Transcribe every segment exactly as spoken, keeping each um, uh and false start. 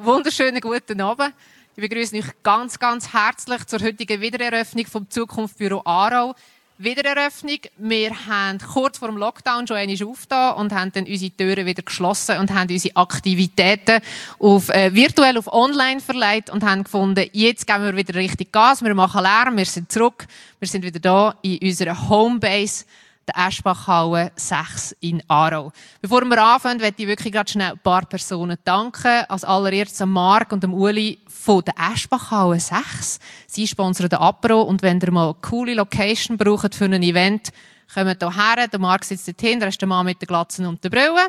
wunderschönen guten Abend. Ich begrüße euch ganz, ganz herzlich zur heutigen Wiedereröffnung vom Zukunftsbüro Aarau. Wiedereröffnung. Wir haben kurz vor dem Lockdown schon einmal aufgetan und haben dann unsere Türen wieder geschlossen und haben unsere Aktivitäten auf, äh, virtuell auf online verlegt und haben gefunden, jetzt geben wir wieder richtig Gas, wir machen Lärm, wir sind zurück, wir sind wieder da in unserer Homebase, der Eschbachhalle sechs in Aarau. Bevor wir anfangen, möchte ich wirklich gerade schnell ein paar Personen danken. Als allererstes an Marc und dem Uli von der Eschbachhalle sechs. Sie sponsern den Apero und wenn ihr mal eine coole Location braucht für ein Event, kommt hierher. Der Marc sitzt dort hinten, der ist der Mann mit den Glatzen und der Brille.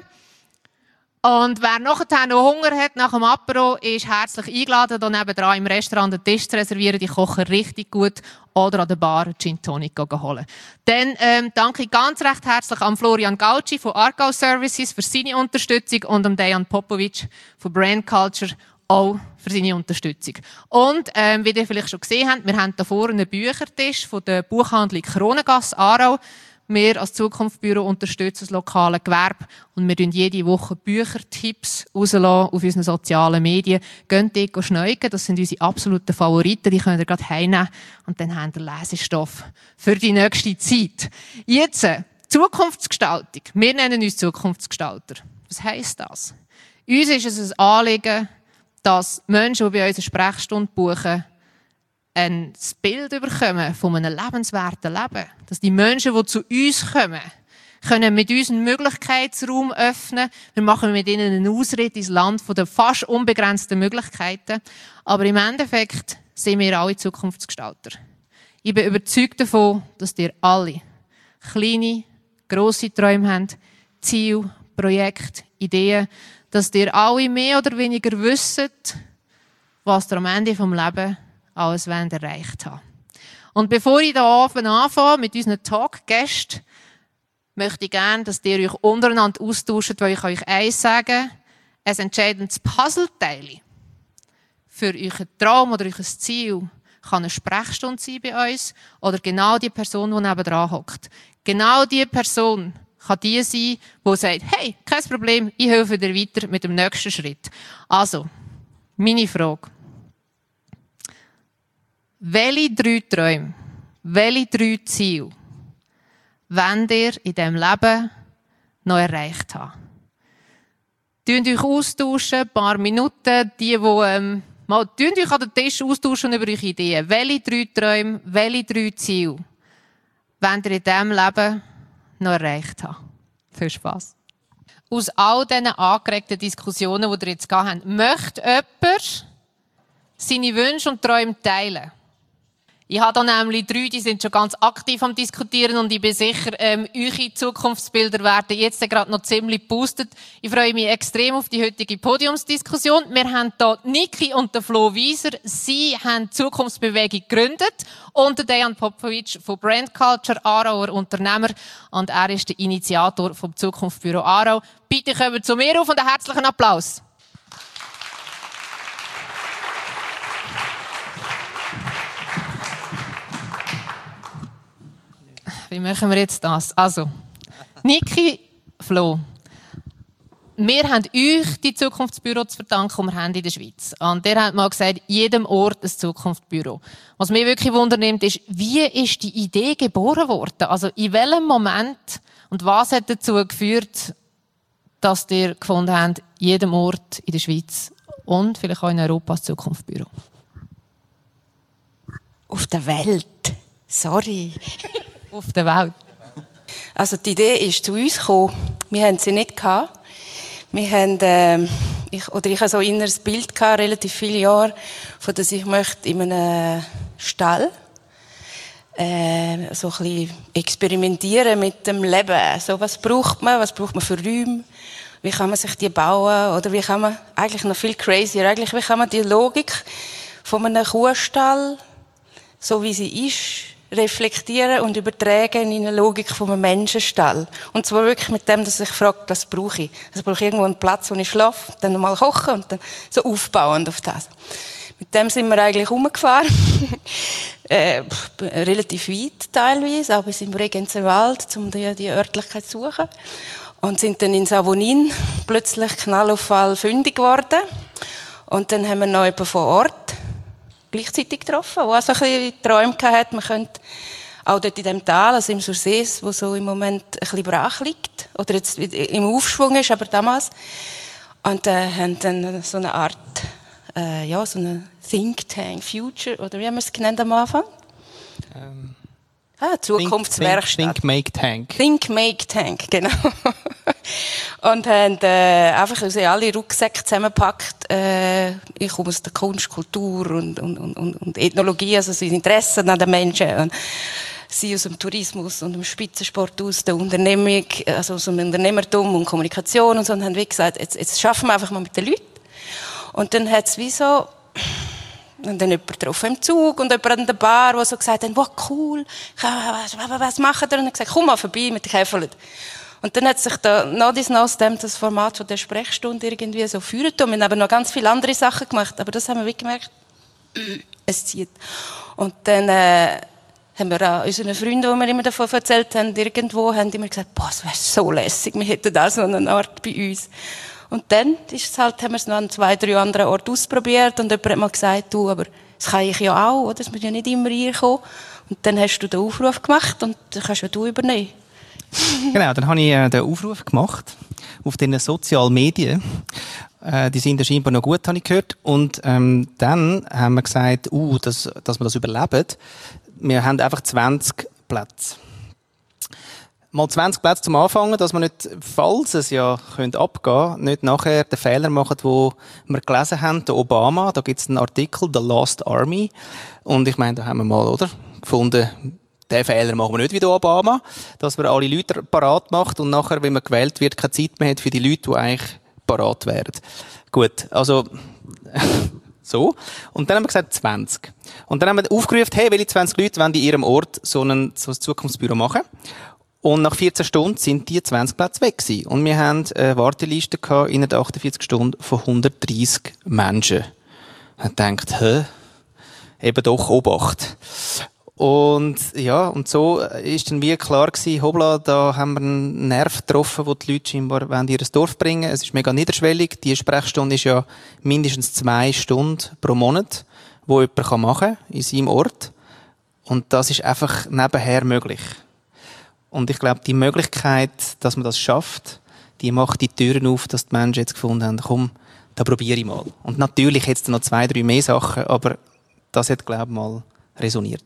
Und wer nachher noch Hunger hat nach dem Apero, ist herzlich eingeladen, hier nebenan im Restaurant den Tisch zu reservieren. Die kochen richtig gut. Oder an der Bar Gin Tonic holen. Dann ähm, danke ich ganz recht herzlich an Florian Gauci von Argau Services für seine Unterstützung und an Dejan Popovic von Brand Culture auch für seine Unterstützung. Und ähm, wie ihr vielleicht schon gesehen habt, wir haben hier vorne einen Büchertisch von der Buchhandlung Kronengasse Aarau. Wir als Zukunftsbüro unterstützen das lokale Gewerbe und wir tun jede Woche Büchertipps rauslassen auf unseren sozialen Medien. Geht dort schneugen, das sind unsere absoluten Favoriten, die könnt ihr gerade heimnehmen und dann haben wir Lesestoff für die nächste Zeit. Jetzt, äh, Zukunftsgestaltung. Wir nennen uns Zukunftsgestalter. Was heisst das? Uns ist es ein Anliegen, dass Menschen, die bei uns eine Sprechstunde buchen, ein Bild bekommen von einem lebenswerten Leben. Dass die Menschen, die zu uns kommen, können mit uns einen Möglichkeitsraum öffnen. Wir machen mit ihnen einen Ausritt ins Land von den fast unbegrenzten Möglichkeiten. Aber im Endeffekt sind wir alle Zukunftsgestalter. Ich bin überzeugt davon, dass ihr alle kleine, grosse Träume habt, Ziele, Projekte, Ideen, dass ihr alle mehr oder weniger wisst, was ihr am Ende des Lebens alles erreicht haben. Und bevor ich da anfange mit unseren Talkgästen, möchte ich gerne, dass ihr euch untereinander austauscht, weil ich euch eins sagen, ein entscheidendes Puzzleteil für euren Traum oder euer Ziel kann eine Sprechstunde sein bei uns oder genau die Person, die nebenan hockt. Genau die Person kann die sein, die sagt, hey, kein Problem, ich helfe dir weiter mit dem nächsten Schritt. Also, meine Frage. Welche drei Träume, welche drei Ziele wollt ihr in diesem Leben noch erreicht haben? Tönt euch austauschen, ein paar Minuten, die, die ähm, mal, tönt euch an den Tisch austauschen über eure Ideen. Welche drei Träume, welche drei Ziele wollt ihr in diesem Leben noch erreicht haben? Viel Spass. Aus all diesen angeregten Diskussionen, die ihr jetzt gehabt habt, möchte jemand seine Wünsche und Träume teilen? Ich habe da nämlich drei, die sind schon ganz aktiv am Diskutieren und ich bin sicher, ähm, eure Zukunftsbilder werden jetzt gerade noch ziemlich geboostet. Ich freue mich extrem auf die heutige Podiumsdiskussion. Wir haben hier Niki und den Flo Wieser. Sie haben die Zukunftsbewegung gegründet und den Dejan Popovic von Brand Culture, Aarauer Unternehmer, und er ist der Initiator vom Zukunftsbüro Aarau. Bitte kommen zu mir auf und einen herzlichen Applaus. Wie machen wir jetzt das? Also, Niki, Flo, wir haben euch die Zukunftsbüro zu verdanken, die wir haben in der Schweiz. Und ihr habt mal gesagt, jedem Ort ein Zukunftsbüro. Was mich wirklich wundernimmt, ist, wie ist die Idee geboren worden? Also, in welchem Moment und was hat dazu geführt, dass ihr gefunden habt, jedem Ort in der Schweiz und vielleicht auch in Europa ein Zukunftsbüro? Auf der Welt. Sorry. Auf der Welt. Also die Idee ist zu uns gekommen. Wir haben sie nicht gehabt. Wir haben, äh, ich, oder ich habe so ein inneres Bild gehabt, relativ viele Jahre, von dass ich möchte in einem Stall äh, so ein bisschen experimentieren mit dem Leben. So, was braucht man? Was braucht man für Räume? Wie kann man sich die bauen? Oder wie kann man, eigentlich noch viel crazier, eigentlich, wie kann man die Logik von einem Kuhstall, so wie sie ist, reflektieren und übertragen in eine Logik von einem Menschenstall. Und zwar wirklich mit dem, dass ich frage, was brauche ich? Also brauche ich irgendwo einen Platz, wo ich schlafe, dann nochmal kochen und dann so aufbauend auf das. Mit dem sind wir eigentlich rumgefahren. äh, relativ weit teilweise, aber bis im Regenzerwald, um die, die Örtlichkeit zu suchen. Und sind dann in Savonin plötzlich knallauffall fündig geworden. Und dann haben wir noch jemanden vor Ort gleichzeitig getroffen, der also ein bisschen Träume hatte, man könnte auch dort in dem Tal, also im Sursees, wo so im Moment ein bisschen brach liegt, oder jetzt im Aufschwung ist, aber damals. Und äh, haben dann so eine Art, äh, ja, so eine Think Tank Future, oder wie haben wir es genannt am Anfang? Ähm, ah, Zukunftswerkstatt. Think, think, think Make Tank. Think Make Tank, genau. Und haben äh, einfach unsere alle Rucksäcke zusammengepackt. Äh, ich komme aus der Kunst, Kultur und, und, und, und Ethnologie, also so Interessen an den Menschen. Und sie aus dem Tourismus und dem Spitzensport, aus der Unternehmung, also aus dem Unternehmertum und Kommunikation und so. Und haben wie gesagt, jetzt, jetzt schaffen wir einfach mal mit den Leuten. Und dann hat es wie so, und dann jemand drauf im Zug und jemand an der Bar, der so gesagt hat, wow, cool, was, was machen wir? Und dann gesagt, komm mal vorbei mit den Käferlen. Und dann hat sich da noch dies noch aus dem, das Format von der Sprechstunde irgendwie so führen tun. Wir haben noch ganz viele andere Sachen gemacht, aber das haben wir wirklich gemerkt, es zieht. Und dann, äh, haben wir auch unseren Freunden, die wir immer davon erzählt haben, irgendwo, haben immer gesagt, boah, es wäre so lässig, wir hätten da so eine Art bei uns. Und dann ist es halt, haben wir es noch an zwei, drei anderen Orten ausprobiert und jemand hat mal gesagt, du, aber das kann ich ja auch, oder? Das muss ja nicht immer reinkommen. Und dann hast du den Aufruf gemacht und dann kannst ja du übernehmen. Genau, dann habe ich äh, den Aufruf gemacht auf den sozialen Medien. Äh, die sind ja scheinbar noch gut, habe ich gehört. Und ähm, dann haben wir gesagt, uh, dass, dass wir das überleben. Wir haben einfach zwanzig Plätze. Mal zwanzig Plätze zum Anfangen, dass wir nicht, falls es ja könnte abgehen, nicht nachher den Fehler machen, den wir gelesen haben, der Obama. Da gibt es einen Artikel, The Lost Army. Und ich meine, da haben wir mal, oder, gefunden, den Fehler machen wir nicht wie der Obama, dass man alle Leute parat macht und nachher, wenn man gewählt wird, keine Zeit mehr hat für die Leute, die eigentlich parat wären. Gut, also so. Und dann haben wir gesagt zwanzig. Und dann haben wir aufgerufen, hey, welche zwanzig Leute wollen in ihrem Ort so ein, so ein Zukunftsbüro machen? Und nach vierzehn Stunden sind die zwanzig Plätze weg gewesen. Und wir haben eine Warteliste gehabt, innerhalb achtundvierzig Stunden von hundertdreissig Menschen. Ich habe gedacht, hä? Eben doch Obacht. Und, ja, und so ist dann wie klar gewesen, hoppla, da haben wir einen Nerv getroffen, wo die Leute scheinbar in ihr Dorf bringen wollen. Es ist mega niederschwellig. Die Sprechstunde ist ja mindestens zwei Stunden pro Monat, wo jemand machen kann in seinem Ort. Und das ist einfach nebenher möglich. Und ich glaube, die Möglichkeit, dass man das schafft, die macht die Türen auf, dass die Menschen jetzt gefunden haben, komm, da probiere ich mal. Und natürlich hat es noch zwei, drei mehr Sachen, aber das hat, glaube ich, mal resoniert.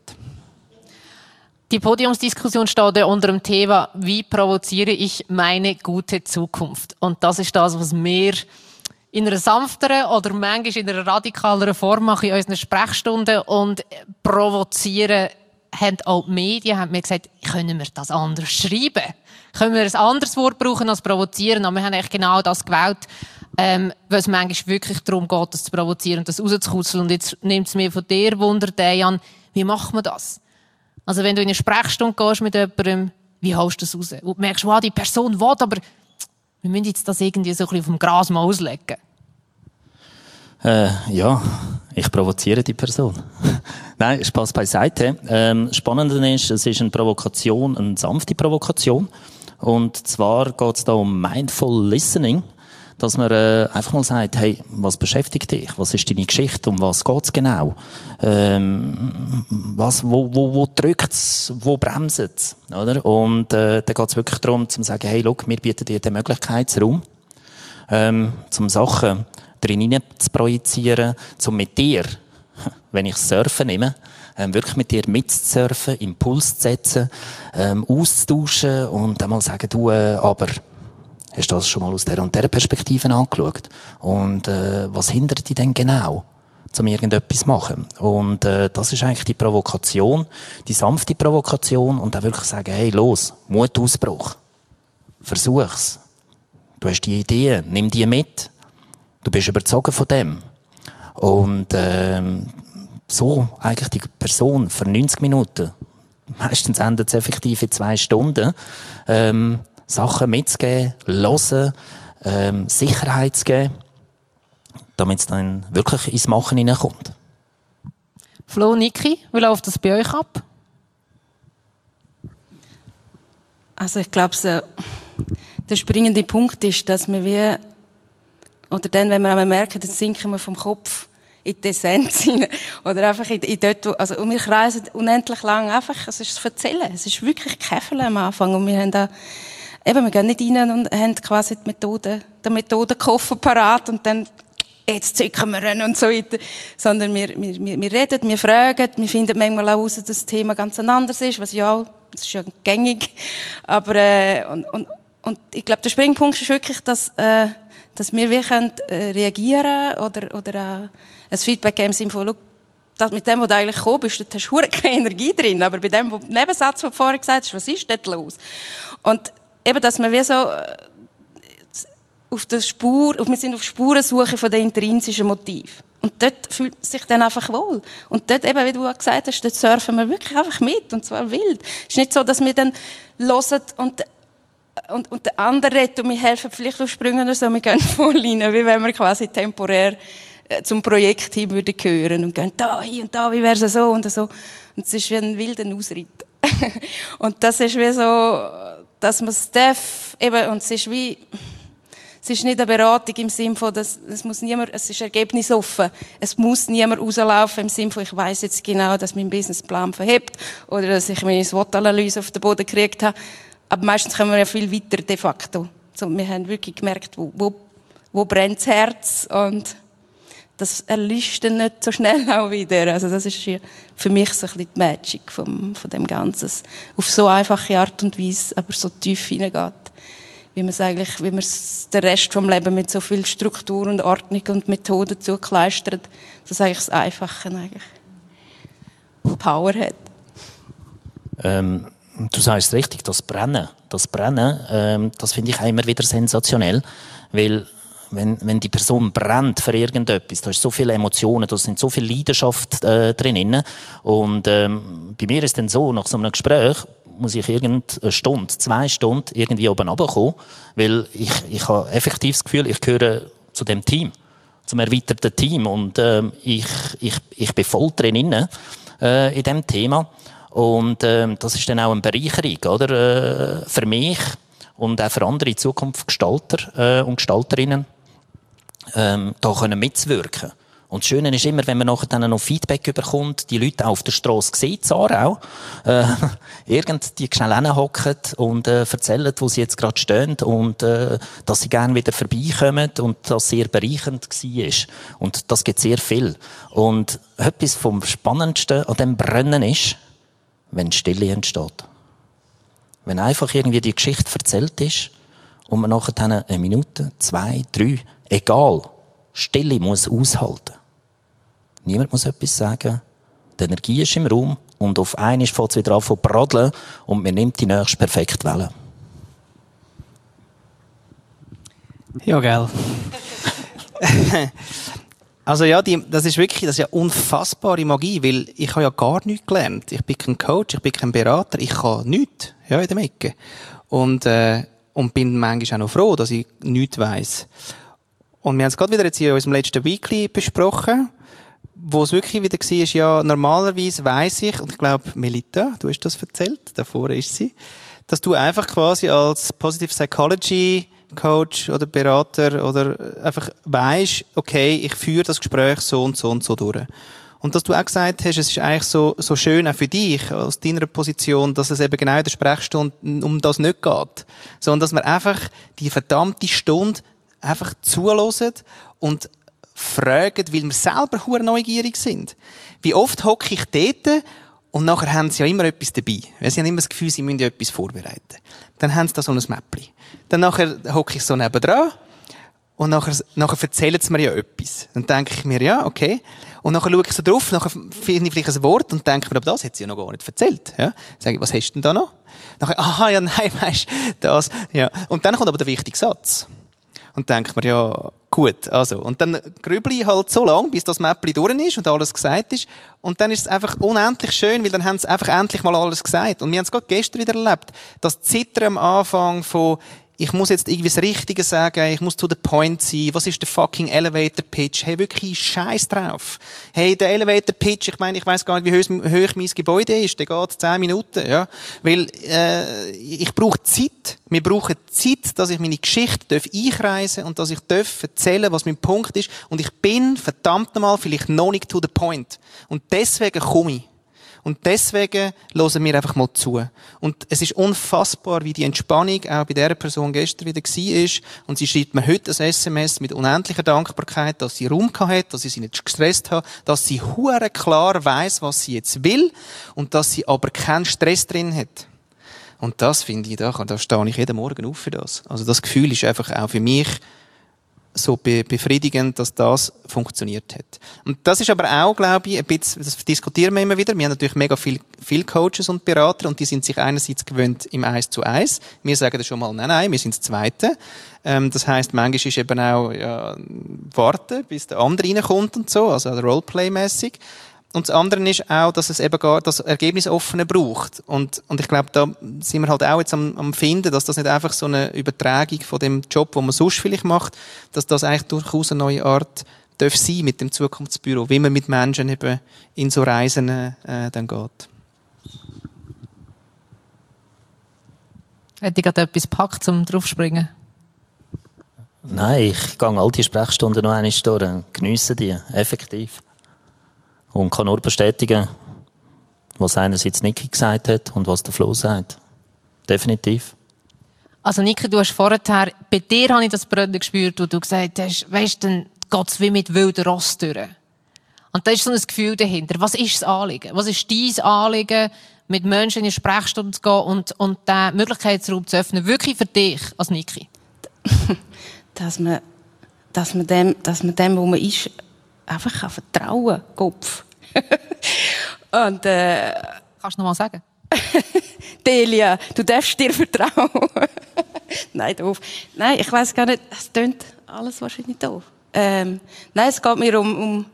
Die Podiumsdiskussion steht ja unter dem Thema, wie provoziere ich meine gute Zukunft? Und das ist das, was wir in einer sanfteren oder manchmal in einer radikaleren Form machen in unseren Sprechstunden und provozieren, haben auch die Medien haben mir gesagt, können wir das anders schreiben? Können wir ein anderes Wort brauchen als provozieren? Aber wir haben eigentlich genau das gewählt, ähm, weil es manchmal wirklich darum geht, das zu provozieren und das rauszukutzeln. Und jetzt nimmt es mir von dir Wunder, Dejan, wie macht man das? Also wenn du in eine Sprechstunde gehst mit jemandem, wie haust du das raus? Und du merkst, wow, die Person will, aber wir müssen jetzt das irgendwie so ein bisschen auf dem Gras mal auslegen. Äh, ja, ich provoziere die Person. Nein, Spaß beiseite. Ähm, Spannend ist, es ist eine Provokation, eine sanfte Provokation. Und zwar geht es da um Mindful Listening, dass man äh, einfach mal sagt, hey, was beschäftigt dich? Was ist deine Geschichte? Um was geht's genau? Ähm, was, wo, wo, wo drückt's? Wo bremset's? Oder? Und äh, da geht's wirklich darum, zu sagen, hey, look, wir bieten dir den Möglichkeitsraum, ähm, zum Sachen drin zu projizieren, um mit dir, wenn ich Surfen nehme, ähm, wirklich mit dir mitzusurfen, Impuls zu setzen, ähm, auszutauschen und dann mal sagen, du, äh, aber hast du das schon mal aus dieser und dieser Perspektive angeschaut? Und äh, was hindert dich denn genau, um irgendetwas zu machen? Und äh, das ist eigentlich die Provokation, die sanfte Provokation und dann wirklich sagen, hey, los, Mutausbruch. Versuch's. Du hast die Idee, nimm die mit. Du bist überzogen von dem. Und ähm, so eigentlich die Person für neunzig Minuten, meistens endet es effektiv in zwei Stunden, ähm, Sachen mitzugeben, hören, ähm, Sicherheit zu geben, damit es dann wirklich ins Machen hineinkommt. Flo, Niki, wie läuft das bei euch ab? Also ich glaube, so, der springende Punkt ist, dass wir wie oder dann, wenn wir einmal merken, dann sinken wir vom Kopf in die Essenz hinein. Oder einfach in, in dort, wo, also, und wir kreisen unendlich lang einfach, es ist das Erzählen. Es ist wirklich Käfeln am Anfang. Und wir haben da, eben, wir gehen nicht rein und haben quasi die Methode, den Methodenkoffer parat und dann, jetzt zücken wir ihn und so weiter. Sondern wir, wir, wir, wir reden, wir fragen, wir finden manchmal auch heraus, dass das Thema ganz anders ist, was ja auch, das ist ja gängig. Aber, äh, und, und, und ich glaube, der Springpunkt ist wirklich, dass, äh, dass wir wirklich können, äh, reagieren oder, oder, äh, ein Feedback geben im Sinne von, das mit dem, wo du eigentlich gekommen bist, da hast du keine Energie drin. Aber bei dem, wo, Nebensatz, den du vorher gesagt hast, was ist dort los? Und eben, dass wir wie so, äh, auf der Spur, wir sind auf Spurensuche von den intrinsischen Motiv. Und dort fühlt man sich dann einfach wohl. Und dort eben, wie du auch gesagt hast, dort surfen wir wirklich einfach mit. Und zwar wild. Es ist nicht so, dass wir dann hören und, und, und der andere redet und wir helfen vielleicht auf Sprüngen oder so. Wir gehen voll rein, wie wenn wir quasi temporär zum Projekt hin würden gehören und gehen da hin und da, wie wäre es so und so. Und es ist wie ein wilder Ausritt. Und das ist wie so, dass man es darf, eben, und es ist wie, es ist nicht eine Beratung im Sinne von, dass, es muss niemand, es ist ergebnisoffen. Es muss niemand rauslaufen im Sinne von, ich weiss jetzt genau, dass mein Businessplan verhebt oder dass ich meine SWOT-Analyse auf den Boden gekriegt habe. Aber meistens kommen wir ja viel weiter de facto. So, wir haben wirklich gemerkt, wo, wo, wo brennt das Herz und das erlischt dann nicht so schnell auch wieder. Also das ist für mich so ein bisschen die Magic vom, von dem Ganzen. Auf so einfache Art und Weise, aber so tief hineingeht. Wie man es eigentlich, wie man es den Rest vom Leben mit so viel Struktur und Ordnung und Methoden zukleistert, dass eigentlich das Einfache eigentlich Power hat. Ähm, du sagst richtig, das Brennen, das Brennen, ähm, das finde ich auch immer wieder sensationell, weil Wenn, wenn die Person brennt für irgendetwas, da ist so viele Emotionen, da sind so viel Leidenschaft äh, drin. Und ähm, bei mir ist dann so, nach so einem Gespräch muss ich irgendeine Stunde, zwei Stunden irgendwie oben runterkommen, weil ich, ich habe effektiv das Gefühl, ich gehöre zu dem Team, zum erweiterten Team. Und ähm, ich, ich, ich bin voll drin äh, in diesem Thema. Und ähm, das ist dann auch eine Bereicherung, oder? Äh, für mich und auch für andere Zukunftsgestalter äh, und Gestalterinnen. Ähm, da können mitzuwirken. Und das Schöne ist immer, wenn man nachher dann noch Feedback bekommt, die Leute auch auf der Strasse sehen, Aarau, äh, irgend die schnell hinhocken und äh, erzählen, wo sie jetzt gerade stehen und äh, dass sie gerne wieder vorbeikommen und das sehr bereichernd war. Und das gibt sehr viel. Und etwas vom Spannendsten an dem Brennen ist, wenn Stille entsteht. Wenn einfach irgendwie die Geschichte erzählt ist und man nachher dann eine Minute, zwei, drei, egal, Stille muss aushalten. Niemand muss etwas sagen. Die Energie ist im Raum und auf einmal fängt es wieder an zu bradeln und man nimmt die nächste perfekte Welle. Ja, gell. Also ja, die, das ist wirklich, das ist ja unfassbare Magie, weil ich habe ja gar nichts gelernt. Ich bin kein Coach, ich bin kein Berater, ich kann nichts, ja, in der Ecke. Und, äh, und bin manchmal auch noch froh, dass ich nichts weiss. Und wir haben es gerade wieder jetzt in unserem letzten Weekly besprochen, wo es wirklich wieder war, ist ja, normalerweise weiss ich, und ich glaube, Melita, du hast das erzählt, davor ist sie, dass du einfach quasi als Positive Psychology Coach oder Berater oder einfach weisst, okay, ich führe das Gespräch so und so und so durch. Und dass du auch gesagt hast, es ist eigentlich so, so schön auch für dich, aus deiner Position, dass es eben genau in der Sprechstunde um das nicht geht. Sondern dass man einfach die verdammte Stunde einfach zuhören und fragen, weil wir selber hure neugierig sind. Wie oft hocke ich dort und nachher haben sie ja immer etwas dabei. Sie haben immer das Gefühl, sie müssen ja etwas vorbereiten. Dann haben sie da so ein Mäppli. Dann nachher hocke ich so nebendran und nachher, nachher erzählen sie mir ja etwas. Dann denke ich mir, ja, okay. Und nachher schaue ich so drauf, nachher finde ich vielleicht ein Wort und denke mir, aber das hat sie ja noch gar nicht erzählt. Ja? Sage ich, was hast du denn da noch? Nachher, aha, ja, nein, weisst das. Ja. Und dann kommt aber der wichtige Satz. Und denke mir, ja, gut, also. Und dann grüble ich halt so lange, bis das Mäppli durch ist und alles gesagt ist. Und dann ist es einfach unendlich schön, weil dann haben sie einfach endlich mal alles gesagt. Und wir haben es gerade gestern wieder erlebt. Das Zittern am Anfang von, ich muss jetzt irgendwie das Richtige sagen, ich muss to the point sein, was ist der fucking Elevator Pitch? Hey, wirklich Scheiß drauf. Hey, der Elevator Pitch, ich meine, ich weiss gar nicht, wie hoch, hoch mein Gebäude ist, der geht zehn Minuten, ja. Weil, äh, ich brauche Zeit. Wir brauchen Zeit, dass ich meine Geschichte darf einkreisen und dass ich darf erzählen, was mein Punkt ist. Und ich bin verdammt nochmal vielleicht noch nicht to the point. Und deswegen komme ich. Und deswegen hören wir einfach mal zu. Und es ist unfassbar, wie die Entspannung auch bei dieser Person gestern wieder war. Und sie schreibt mir heute ein S M S mit unendlicher Dankbarkeit, dass sie Raum hat, dass sie sich nicht gestresst hat, dass sie hure klar weiss, was sie jetzt will und dass sie aber keinen Stress drin hat. Und das finde ich, da, da stehe ich jeden Morgen auf für das. Also das Gefühl ist einfach auch für mich so be- befriedigend, dass das funktioniert hat. Und das ist aber auch, glaube ich, ein bisschen, das diskutieren wir immer wieder. Wir haben natürlich mega viel, viel Coaches und Berater und die sind sich einerseits gewöhnt im Eins zu Eins. Wir sagen das schon mal, nein, nein, wir sind das Zweite. Ähm, das heisst, manchmal ist eben auch, ja, warten, bis der andere reinkommt und so, also Roleplay-mässig. Und das andere ist auch, dass es eben gar das Ergebnisoffene braucht. Und, und ich glaube, da sind wir halt auch jetzt am, am finden, dass das nicht einfach so eine Übertragung von dem Job, den man sonst vielleicht macht, dass das eigentlich durchaus eine neue Art darf sein mit dem Zukunftsbüro, wie man mit Menschen eben in so Reisen äh, dann geht. Hätte ich gerade etwas gepackt, um draufzuspringen? Nein, ich gehe all die Sprechstunden noch einmal durch, geniesse die, effektiv. Und kann nur bestätigen, was einerseits Niki gesagt hat und was der Flo sagt. Definitiv. Also Niki, du hast vorher, bei dir habe ich das Brötchen gespürt, wo du gesagt hast, weisst, dann geht's wie mit wilden Ross durch. Und da ist so ein Gefühl dahinter. Was ist das Anliegen? Was ist dein Anliegen, mit Menschen in eine Sprechstunde zu gehen und, und den Möglichkeitsraum zu öffnen? Wirklich für dich als Niki? dass man, dass man dem, dass man dem, wo man ist, einfach kann vertrauen, Kopf. Und, äh, Kannst du noch mal sagen? Delia, du darfst dir vertrauen. Nein, doof. Nein, ich weiss gar nicht, es tönt alles wahrscheinlich doof. Ähm, nein, es geht mir um, um,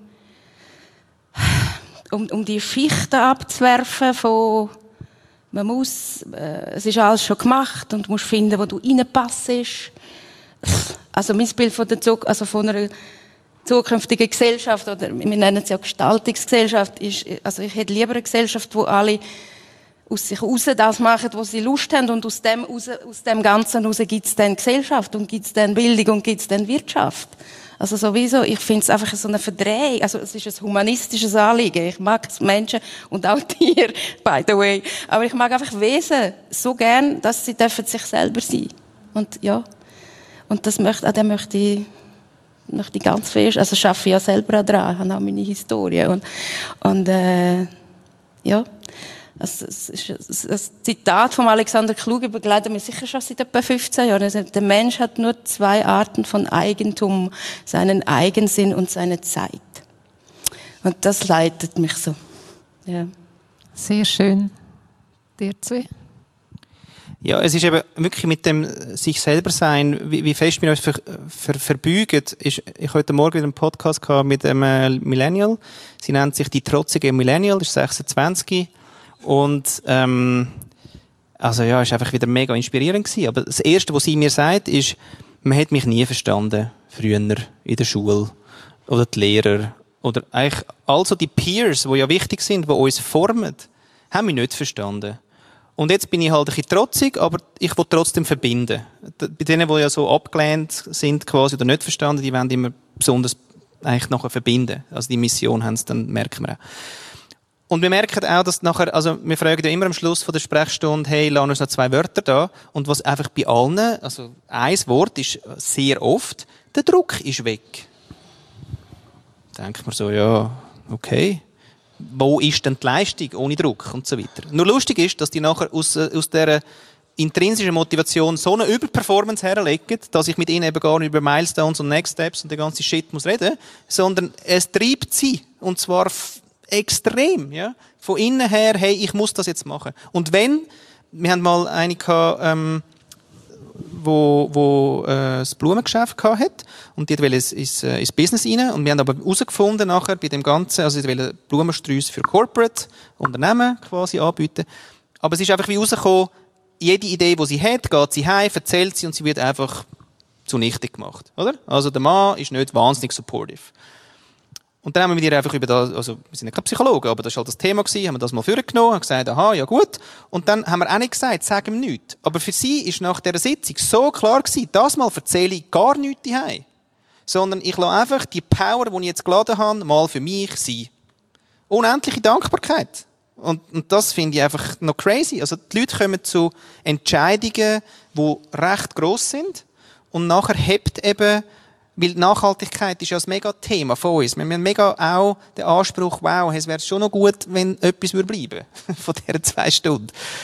um, um die Schichten abzuwerfen von, man muss, äh, es ist alles schon gemacht und du musst finden, wo du reinpasst. Also mein Bild von der Zug, also von einer zukünftigen Gesellschaft, oder wir nennen es ja Gestaltungsgesellschaft, ist, also ich hätte lieber eine Gesellschaft, wo alle aus sich raus das machen, was sie Lust haben, und aus dem, raus, aus dem Ganzen raus gibt es dann Gesellschaft und gibt es dann Bildung und gibt es dann Wirtschaft. Also sowieso, ich finde es einfach so eine Verdrehung, also es ist ein humanistisches Anliegen. Ich mag Menschen und auch Tiere, by the way, aber ich mag einfach Wesen so gern, dass sie dürfen sich selber sein. Und ja, und das möchte, an dem möchte ich möchte ich ganz fest, also ich arbeite ja selber auch dran, habe auch meine Historie und, und äh, ja, das, das ist ein Zitat von Alexander Kluge begleitet mich sicher schon seit etwa fünfzehn Jahren. Also, der Mensch hat nur zwei Arten von Eigentum, seinen Eigensinn und seine Zeit. Und das leitet mich so. Ja. Sehr schön. Dir zwei? Ja, es ist eben wirklich mit dem sich selber sein, wie, wie fest wir uns ver, ver, verbeugen. Ist, ich heute Morgen wieder einen Podcast gehabt mit einem Millennial. Sie nennt sich die trotzige Millennial, ist sechsundzwanzig. Und, ähm, also ja, ist einfach wieder mega inspirierend gewesen. Aber das Erste, was sie mir sagt, ist, man hat mich nie verstanden, früher in der Schule. Oder die Lehrer. Oder eigentlich, also die Peers, die ja wichtig sind, die uns formen, haben mich nicht verstanden. Und jetzt bin ich halt ein bisschen trotzig, aber ich will trotzdem verbinden. Bei denen, die ja so abgelehnt sind quasi oder nicht verstanden, die wollen immer besonders eigentlich nachher verbinden. Also die Mission haben sie, dann merken wir auch. Und wir merken auch, dass nachher, also wir fragen ja immer am Schluss von der Sprechstunde, hey, lass uns noch zwei Wörter da. Und was einfach bei allen, also ein Wort ist sehr oft, der Druck ist weg. Da denkt man so, ja, okay. Wo ist denn die Leistung ohne Druck und so weiter. Nur lustig ist, dass die nachher aus, aus dieser intrinsischen Motivation so eine Überperformance herlegen, dass ich mit ihnen eben gar nicht über Milestones und Next Steps und den ganzen Shit muss reden, sondern es treibt sie. Und zwar f- extrem, ja. Von innen her, hey, ich muss das jetzt machen. Und wenn, wir haben mal eine gehabt, ähm, wo, wo äh, das Blumengeschäft gehabt hat und die wollte ins, ins, äh, ins Business rein und wir haben aber herausgefunden nachher bei dem Ganzen, also sie wollen Blumensträuße für Corporate Unternehmen quasi anbieten, aber es ist einfach wie rausgekommen, jede Idee, die sie hat, geht sie heim, erzählt sie und sie wird einfach zunichte gemacht, oder? Also der Mann ist nicht wahnsinnig supportive. Und dann haben wir mit ihr einfach über das, also wir sind ja keine Psychologen, aber das war halt das Thema gewesen, haben wir das mal vorgenommen, haben gesagt, aha, ja gut. Und dann haben wir auch nicht gesagt, sag ihm nichts. Aber für sie ist nach dieser Sitzung so klar gewesen, das mal erzähle ich gar nichts daheim. Sondern ich lasse einfach die Power, die ich jetzt geladen habe, mal für mich sein. Unendliche Dankbarkeit. Und, und das finde ich einfach noch crazy. Also die Leute kommen zu Entscheidungen, die recht gross sind. Und nachher hebt eben, weil Nachhaltigkeit ist ja ein mega Thema von uns. Wir haben mega auch den Anspruch, wow, es wäre schon noch gut, wenn etwas bleiben würde von diesen zwei Stunden.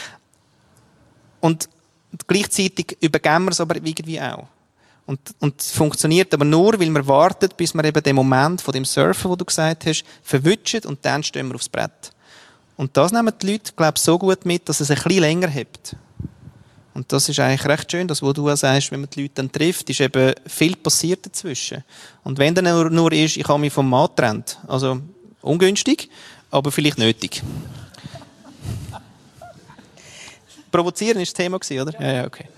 Und gleichzeitig übergeben wir es aber irgendwie auch. Und, und es funktioniert aber nur, weil wir warten, bis wir eben den Moment von dem Surfen, wo du gesagt hast, verwutschen und dann stehen wir aufs Brett. Und das nehmen die Leute, glaube ich, so gut mit, dass es ein bisschen länger hebt. Und das ist eigentlich recht schön, das, was du sagst, wenn man die Leute dann trifft, ist eben viel passiert dazwischen. Und wenn dann nur, nur ist, ich habe mich vom Mann getrennt. Also ungünstig, aber vielleicht nötig. Provozieren war das Thema, oder? Ja, ja, okay.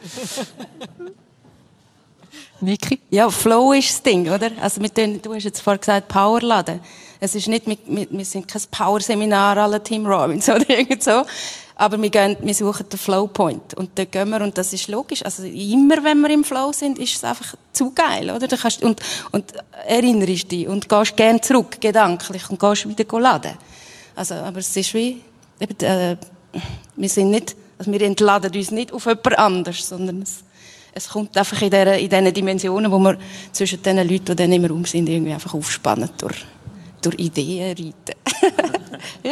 Niki? Ja, Flow ist das Ding, oder? Also mit den, du hast jetzt vorhin gesagt, Powerladen. Es ist nicht, mit, mit, wir sind kein Power-Seminar à la Tim Robbins oder irgend so. Aber wir gehen, wir suchen den Flow-Point. Und dort gehen wir, und das ist logisch. Also immer, wenn wir im Flow sind, ist es einfach zu geil, oder? Du kannst, und, und erinnerst dich und gehst gerne zurück, gedanklich, und gehst wieder laden. Also, aber es ist wie, eben, äh, wir sind nicht, also wir entladen uns nicht auf jemand anderes, sondern es, es kommt einfach in dieser, in diesen Dimensionen, wo wir zwischen den Leuten, die dann immer rum sind, irgendwie einfach aufspannen durch, durch Ideen reiten. Ja.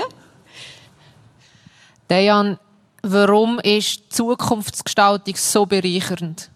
Dejan, warum ist die Zukunftsgestaltung so bereichernd?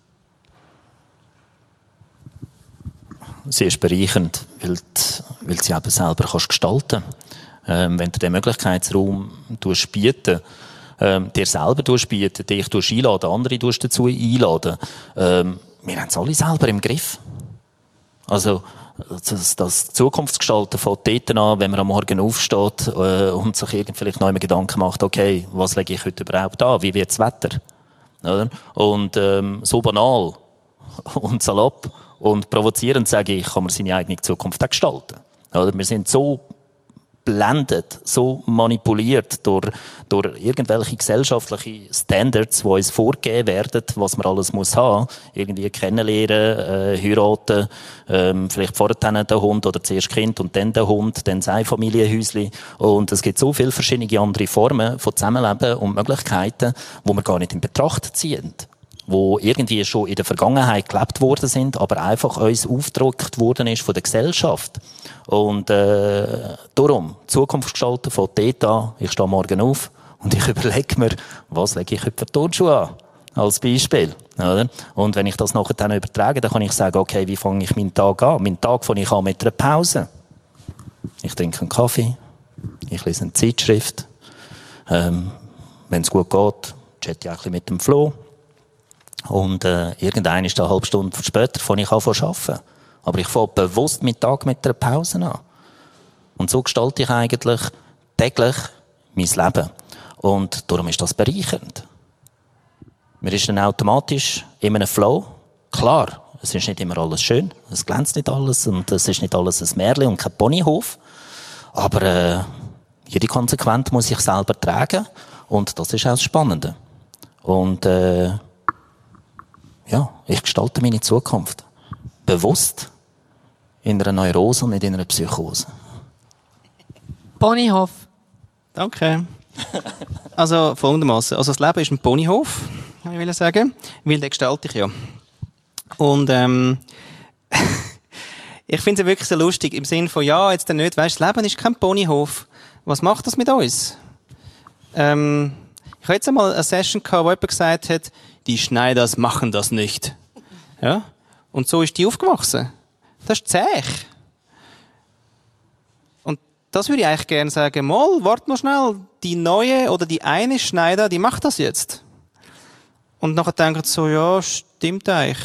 Sie ist bereichernd, weil, die, weil sie eben selber kannst gestalten kannst. Ähm, wenn du den Möglichkeitsraum bieten, ähm, dir selber bieten, dich einladen, andere dazu einladen, ähm, wir haben es alle selber im Griff. Also, das, das Zukunftsgestalten fängt dort an, wenn man am Morgen aufsteht äh, und sich irgend vielleicht noch einmal Gedanken macht, okay, was lege ich heute überhaupt an? Wie wird das Wetter? Oder? Und ähm, so banal und salopp und provozierend sage ich, kann man seine eigene Zukunft auch gestalten. Oder? Wir sind so blendet, so manipuliert durch, durch irgendwelche gesellschaftliche Standards, die uns vorgegeben werden, was man alles muss haben. Irgendwie kennenlernen, äh, heiraten, ähm, vielleicht vorher den Hund oder zuerst Kind und dann den Hund, dann sein Familienhäusli. Und es gibt so viele verschiedene andere Formen von Zusammenleben und Möglichkeiten, die wir gar nicht in Betracht ziehen. Wo irgendwie schon in der Vergangenheit gelebt worden sind, aber einfach uns aufgedrückt worden ist von der Gesellschaft. Und äh, darum, Zukunft gestalten von dort an, ich stehe morgen auf und ich überlege mir, was lege ich heute für Turnschuhe an? Als Beispiel. Oder? Und wenn ich das nachher dann übertrage, dann kann ich sagen, okay, wie fange ich meinen Tag an? Meinen Tag fange ich an mit einer Pause. Ich trinke einen Kaffee, ich lese eine Zeitschrift, ähm, wenn es gut geht, chatte ich ein bisschen mit dem Flo. Und äh, irgendein ist da eine halbe Stunde später, fange ich an zu arbeiten. Aber ich fange bewusst meinen Tag mit einer Pause an. Und so gestalte ich eigentlich täglich mein Leben. Und darum ist das bereichernd. Man ist dann automatisch in einem Flow. Klar, es ist nicht immer alles schön, es glänzt nicht alles und es ist nicht alles ein Märchen und kein Ponyhof. Aber äh, jede Konsequenz muss ich selber tragen und das ist auch das Spannende. Und äh, ja, ich gestalte meine Zukunft. Bewusst. In einer Neurose und nicht in einer Psychose. Ponyhof. Danke. Also folgendermaßen. Also das Leben ist ein Ponyhof, ich will sagen, weil den gestalte ich ja. Und ähm, ich finde es wirklich so lustig im Sinne von ja, jetzt dann nicht, weißt, das Leben ist kein Ponyhof. Was macht das mit uns? Ähm, ich hatte jetzt einmal eine Session gehabt, wo jemand gesagt hat, die Schneiders machen das nicht. Ja? Und so ist die aufgewachsen. Das ist zäh. Und das würde ich eigentlich gerne sagen, mal, warte mal schnell, die neue oder die eine Schneider, die macht das jetzt. Und nachher denkt so, ja, stimmt eigentlich.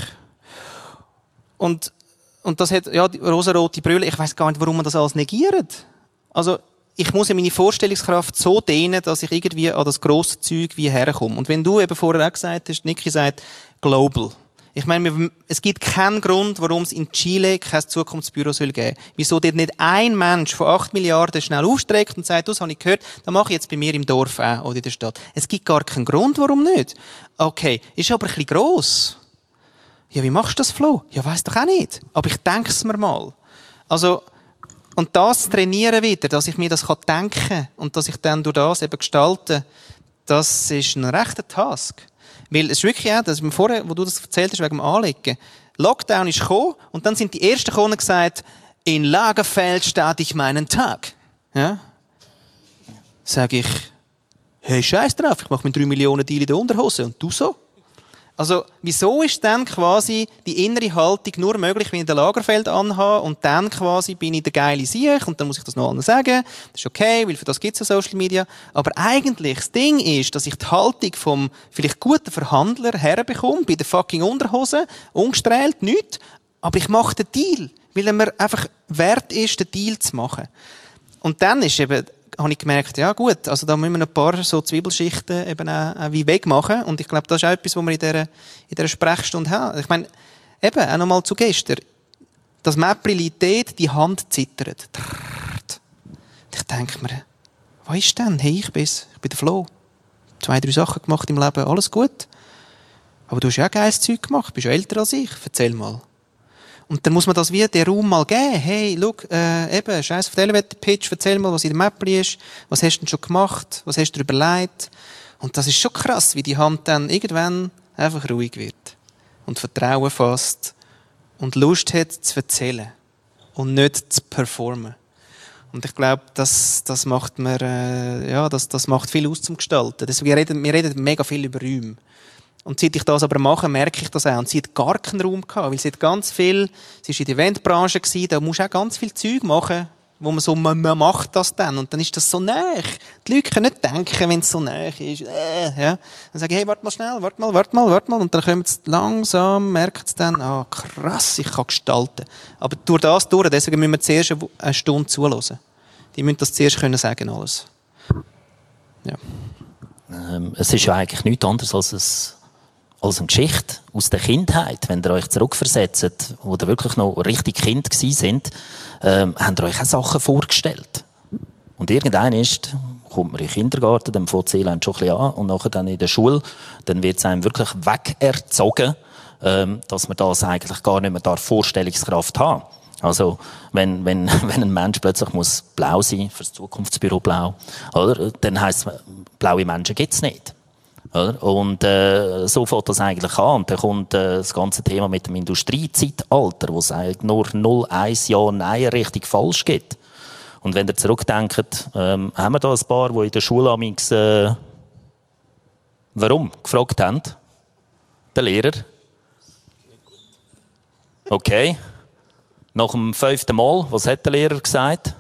Und, und das hat, ja, die rosarote Brille, ich weiss gar nicht, warum man das alles negiert. Also, ich muss ja meine Vorstellungskraft so dehnen, dass ich irgendwie an das grosse Zeug wie herkomme. Und wenn du eben vorher auch gesagt hast, Niki sagt, global. Ich meine, es gibt keinen Grund, warum es in Chile kein Zukunftsbüro soll geben. Wieso dort nicht ein Mensch von acht Milliarden schnell aufstreckt und sagt, das habe ich gehört, das mache ich jetzt bei mir im Dorf auch oder in der Stadt. Es gibt gar keinen Grund, warum nicht. Okay, ist aber ein bisschen gross. Ja, wie machst du das, Flo? Ja, weiss doch auch nicht. Aber ich denke es mir mal. Also, und das trainieren wieder, dass ich mir das denken kann und dass ich dann durch das eben gestalte, das ist ein rechter Task. Weil es ist wirklich auch, dass vorher, wo du das erzählt hast, wegen dem Anlegen, Lockdown ist gekommen und dann sind die ersten gekommen und gesagt, in Lagerfeld starte ich meinen Tag. Ja? Sag ich, hey, scheiß drauf, ich mache mit drei Millionen Deal in der Unterhose und du so? Also, wieso ist dann quasi die innere Haltung nur möglich, wenn ich den Lagerfeld anhabe und dann quasi bin ich der geile Sieg und dann muss ich das noch allen sagen. Das ist okay, weil für das gibt es ja Social Media. Aber eigentlich, das Ding ist, dass ich die Haltung vom vielleicht guten Verhandler herbekomme, bei der fucking Unterhose, ungestrahlt, nichts. Aber ich mache den Deal, weil er mir einfach wert ist, den Deal zu machen. Und dann ist eben, habe ich gemerkt, ja gut, also da müssen wir ein paar so Zwiebelschichten eben auch, auch wie wegmachen. Und ich glaube, das ist auch etwas, was wir in dieser, in dieser Sprechstunde haben. Ich meine, eben, auch nochmal zu gestern. Das Mäpprilität, die Hand zittert. Ich denke mir, was ist denn? Hey, ich bin's. Ich bin der Flo. Zwei, drei Sachen gemacht im Leben, alles gut. Aber du hast ja auch geiles Zeug gemacht, bist ja älter als ich. Erzähl mal. Und dann muss man das wie den Raum mal geben. Hey, schau, äh, eben, scheiß auf den Elevator-Pitch, erzähl mal, was in der Mäppli ist, was hast du denn schon gemacht, was hast du dir überlegt. Und das ist schon krass, wie die Hand dann irgendwann einfach ruhig wird. Und Vertrauen fasst und Lust hat zu erzählen und nicht zu performen. Und ich glaube, das, das macht mir, äh, ja, das, das macht viel aus zum Gestalten. Deswegen, wir reden, wir reden mega viel über Räume. Und seit ich das aber mache, merke ich das auch. Und sie hat gar keinen Raum gehabt, weil sie hat ganz viel, sie war in der Eventbranche gewesen, da musst du auch ganz viel Zeug machen, wo man so, man, man macht das dann. Und dann ist das so nahe. Die Leute können nicht denken, wenn es so nahe ist. Äh, ja. Dann sage ich, hey, warte mal schnell, warte mal, warte mal, warte mal. Und dann kommen sie langsam, merken sie dann, ah, krass, ich kann gestalten. Aber durch das durch, deswegen müssen wir zuerst eine Stunde zuhören. Die müssen das zuerst können sagen, alles. Ja. Ähm, es ist ja eigentlich nichts anderes als ein als eine Geschichte aus der Kindheit, wenn ihr euch zurückversetzt, wo ihr wirklich noch richtig Kind gewesen sind, ähm, habt ihr euch auch Sachen vorgestellt. Und irgendwann ist, kommt man in den Kindergarten, dann fängt das Elend schon ein bisschen an, und nachher dann in der Schule, dann wird es einem wirklich wegerzogen, ähm, dass man das eigentlich gar nicht mehr da Vorstellungskraft haben. Also, wenn, wenn, wenn ein Mensch plötzlich muss blau sein, für das Zukunftsbüro blau, oder? Dann heisst es, blaue Menschen gibt's nicht. Oder? Und äh, so fängt das eigentlich an. Und dann kommt äh, das ganze Thema mit dem Industriezeitalter, wo es eigentlich nur null, eins, ja, nein, richtig falsch gibt. Und wenn ihr zurückdenkt, ähm, haben wir da ein paar, die in der Schule amigs, äh, warum gefragt haben? Der Lehrer. Okay. Nach dem fünften Mal, was hat der Lehrer gesagt?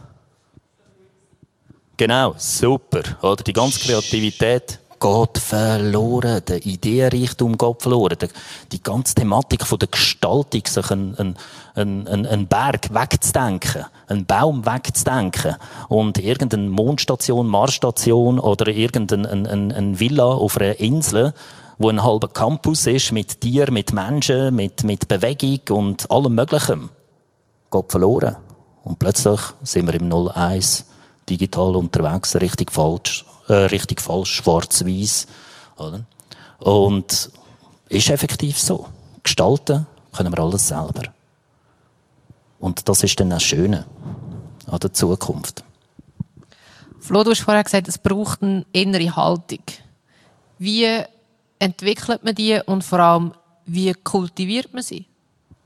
Genau, super. Oder die ganze Kreativität geht verloren, der Ideenreichtum geht verloren, die ganze Thematik von der Gestaltung, sich einen, einen, einen, einen Berg wegzudenken, einen Baum wegzudenken und irgendeine Mondstation, Marsstation oder irgendeine eine, eine, eine Villa auf einer Insel, wo ein halber Campus ist, mit Tieren, mit Menschen, mit, mit Bewegung und allem Möglichen, geht verloren. Und plötzlich sind wir im null eins digital unterwegs, richtig falsch. Äh, richtig falsch, schwarz-weiß. Und ist effektiv so. Gestalten können wir alles selber. Und das ist dann das Schöne an der Zukunft. Flo, du hast vorher gesagt, es braucht eine innere Haltung. Wie entwickelt man die und vor allem, wie kultiviert man sie?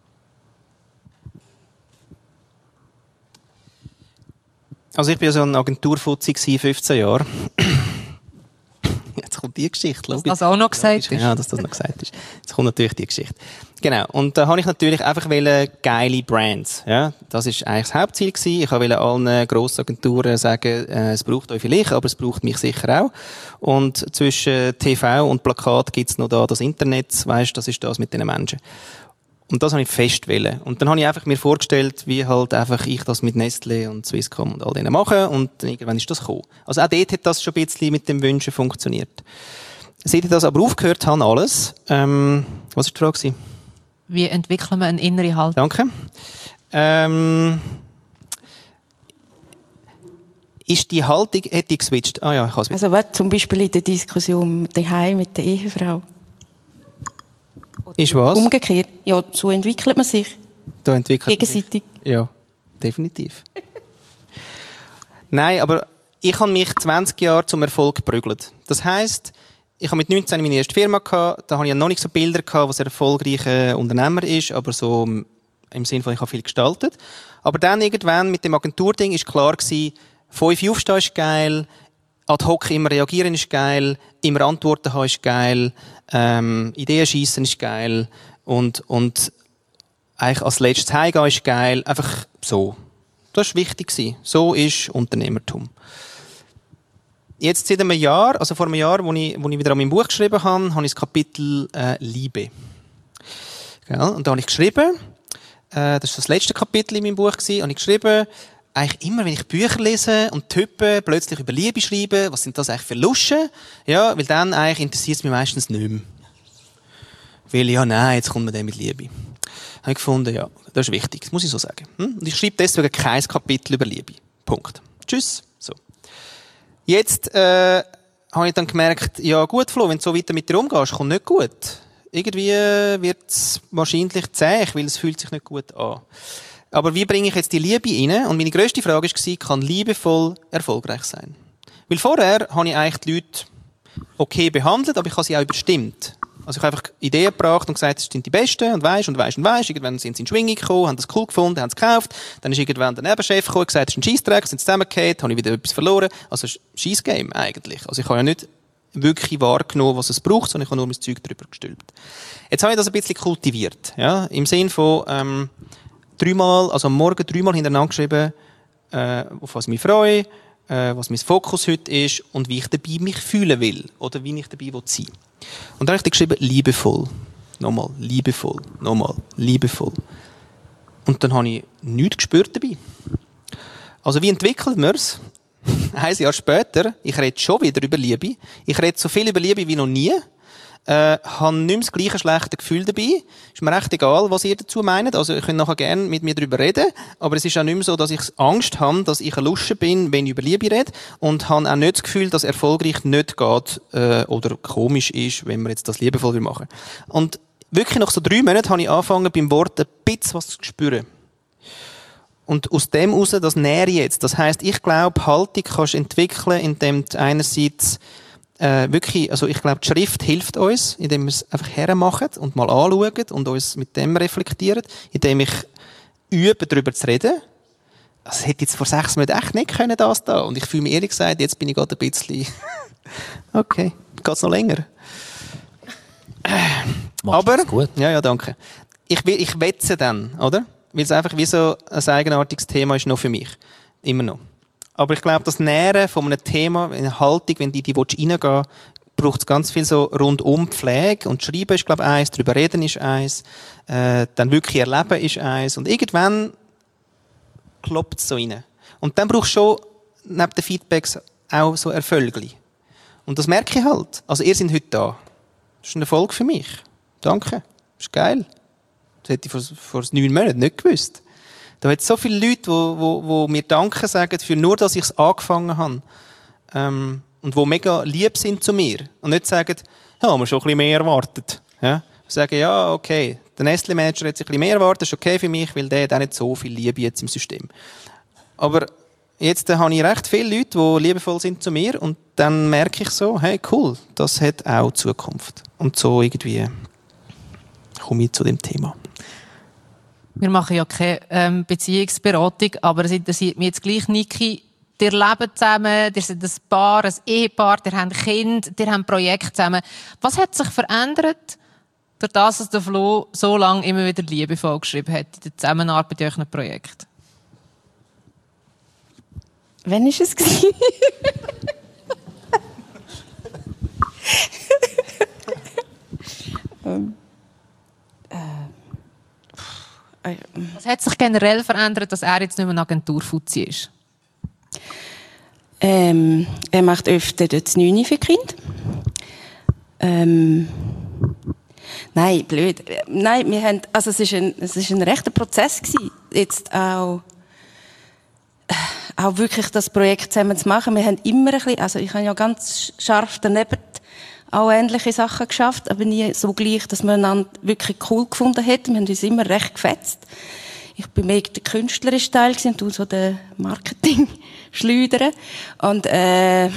Also ich war ja so ein Agenturfuzzi fünfzehn Jahre. Jetzt kommt die Geschichte. Dass das auch noch gesagt ist. Ja, dass das noch gesagt ist. Jetzt kommt natürlich die Geschichte. Genau. Und da habe ich natürlich einfach geile Brands. Ja, das ist eigentlich das Hauptziel gewesen. Ich wollte allen grossen Agenturen sagen, äh, es braucht euch vielleicht, aber es braucht mich sicher auch. Und zwischen T V und Plakat gibt's noch da das Internet. Weisst, das ist das mit den Menschen. Und das habe ich fest wollen. Und dann habe ich einfach mir vorgestellt, wie halt einfach ich das mit Nestlé und Swisscom und all denen mache. Und dann irgendwann ist das gekommen. Also auch dort hat das schon ein bisschen mit dem Wünschen funktioniert. Seit ich das aber aufgehört habe, alles, ähm, was war die Frage? Wie entwickeln wir eine innere Haltung? Danke. Ähm, ist die Haltung, hätte ich geswitcht? Ah ja, ich habe es. Also was zum Beispiel in der Diskussion daheim mit der Ehefrau? Ist was? Umgekehrt. Ja, so entwickelt man sich. Da entwickelt gegenseitig. Man sich. Ja, definitiv. Nein, aber ich habe mich zwanzig Jahre zum Erfolg geprügelt. Das heisst, ich habe mit neunzehn meine erste Firma gehabt, da habe ich noch nicht so Bilder gehabt, was ein erfolgreicher Unternehmer ist, aber so im Sinne von, ich habe viel gestaltet. Aber dann irgendwann mit dem Agenturding ist klar gewesen, fünf aufstehen ist geil, ad hoc immer reagieren ist geil, immer Antworten haben ist geil, ähm, Ideen schiessen ist geil und, und eigentlich als letztes heimgehen ist geil. Einfach so. Das war wichtig gewesen. So ist Unternehmertum. Jetzt seit einem Jahr, also vor einem Jahr, wo ich, wo ich wieder an meinem Buch geschrieben habe, habe ich das Kapitel äh, Liebe. Ja, und da habe ich geschrieben, äh, das war das letzte Kapitel in meinem Buch gewesen, habe ich geschrieben, eigentlich immer, wenn ich Bücher lese und Typen plötzlich über Liebe schreiben, was sind das eigentlich für Luschen? Ja, weil dann eigentlich interessiert es mich meistens nicht mehr. Weil, ja, nein, jetzt kommt man dann mit Liebe. Habe ich gefunden, ja, das ist wichtig, das muss ich so sagen. Hm? Und ich schreibe deswegen kein Kapitel über Liebe. Punkt. Tschüss. So. Jetzt, äh, habe ich dann gemerkt, ja gut, Flo, wenn du so weiter mit dir umgehst, kommt nicht gut. Irgendwie wird es wahrscheinlich zäh, weil es fühlt sich nicht gut an. Aber wie bringe ich jetzt die Liebe rein? Und meine grösste Frage war, kann liebevoll erfolgreich sein? Weil vorher habe ich eigentlich die Leute okay behandelt, aber ich habe sie auch überstimmt. Also ich habe einfach Ideen gebracht und gesagt, das sind die Besten und weisst und weisst und weisst. Irgendwann sind sie in Schwingung gekommen, haben das cool gefunden, haben es gekauft. Dann ist irgendwann der Nebenchef gekommen und gesagt, das ist ein Scheissdreck, sind zusammengefallen, habe ich wieder etwas verloren. Also ein Scheissgame eigentlich. Also ich habe ja nicht wirklich wahrgenommen, was es braucht, sondern ich habe nur mein Zeug drüber gestülpt. Jetzt habe ich das ein bisschen kultiviert. Ja? Im Sinn von, ähm, dreimal, also am Morgen dreimal hintereinander geschrieben, äh, auf was ich mich freue, äh, was mein Fokus heute ist und wie ich dabei mich fühlen will. Oder wie ich dabei sein will. Und dann habe ich da geschrieben, liebevoll. Nochmal, liebevoll. Nochmal, liebevoll. Und dann habe ich nichts gespürt dabei. Also wie entwickelt man es? Ein Jahr später, ich rede schon wieder über Liebe. Ich rede so viel über Liebe wie noch nie. Äh, habe nicht mehr das gleiche schlechte Gefühl dabei. Ist mir recht egal, was ihr dazu meint. Also, ihr könnt nachher gerne mit mir darüber reden. Aber es ist auch nicht mehr so, dass ich Angst habe, dass ich ein Lusche bin, wenn ich über Liebe rede. Und habe auch nicht das Gefühl, dass erfolgreich nicht geht, äh, oder komisch ist, wenn wir jetzt das liebevoll machen. Und wirklich nach so drei Monaten habe ich angefangen, beim Wort ein bisschen was zu spüren. Und aus dem heraus, das nähere ich jetzt. Das heisst, ich glaube, Haltung kannst du entwickeln, indem du einerseits Äh, wirklich, also ich glaube, die Schrift hilft uns, indem wir es einfach hermachen und mal anschauen und uns mit dem reflektieren, indem ich übe, darüber zu reden. Das hätte jetzt vor sechs Monaten echt nicht können, das da. Und ich fühle mich ehrlich gesagt, jetzt bin ich gerade ein bisschen okay, geht's noch länger. Aber, gut. Ja, ja, danke. Ich, ich wetze dann, oder? Weil es einfach wie so ein eigenartiges Thema ist noch für mich. Immer noch. Aber ich glaube, das Nähren von einem Thema, eine Haltung, wenn die, die reingehen willst, braucht es ganz viel so rundum Pflege. Und Schreiben ist, glaube ich, eins, darüber reden ist eins, äh, dann wirklich erleben ist eins. Und irgendwann klopft es so rein. Und dann brauchst du schon neben den Feedbacks auch so Erfolge. Und das merke ich halt. Also ihr seid heute da. Das ist ein Erfolg für mich. Danke. Das ist geil. Das hätte ich vor, vor neun Monaten nicht gewusst. Da hat es so viele Leute, die wo, wo, wo mir Danke sagen, für nur, dass ich es angefangen habe. Ähm, und die mega lieb sind zu mir. Und nicht sagen, ja, haben wir schon ein bisschen mehr erwartet. Ja? Sagen, ja, okay, der Nestlé-Manager hat sich ein bisschen mehr erwartet, das ist okay für mich, weil der hat auch nicht so viel Liebe jetzt im System. Aber jetzt äh, habe ich recht viele Leute, die liebevoll sind zu mir und dann merke ich so, hey, cool, das hat auch Zukunft. Und so irgendwie komme ich zu dem Thema. Wir machen ja keine ähm, Beziehungsberatung, aber es interessiert mich jetzt gleich, Niki. Ihr lebt zusammen, ihr seid ein Paar, ein Ehepaar, ihr habt Kinder, ihr habt Projekte zusammen. Was hat sich verändert, durch das, dass der Flo so lange immer wieder liebevoll geschrieben hat in der Zusammenarbeit bei euren Projekten? Wann war es? ähm, äh. Was hat sich generell verändert, dass er jetzt nicht mehr ein Agenturfuzzi ist? Ähm, er macht öfter das Neune für Kind. Ähm, nein, blöd. Nein, wir haben, also es ist ein, es ist ein rechter Prozess gewesen, jetzt auch, auch wirklich das Projekt zusammen zu machen. Wir haben immer ein bisschen, also ich habe ja ganz scharf daneben auch ähnliche Sachen geschafft, aber nie so gleich, dass wir einander wirklich cool gefunden hätten. Wir haben uns immer recht gefetzt. Ich bin mehr der künstlerische Teil gewesen, und du so der Marketing-Schleudern. Und, äh,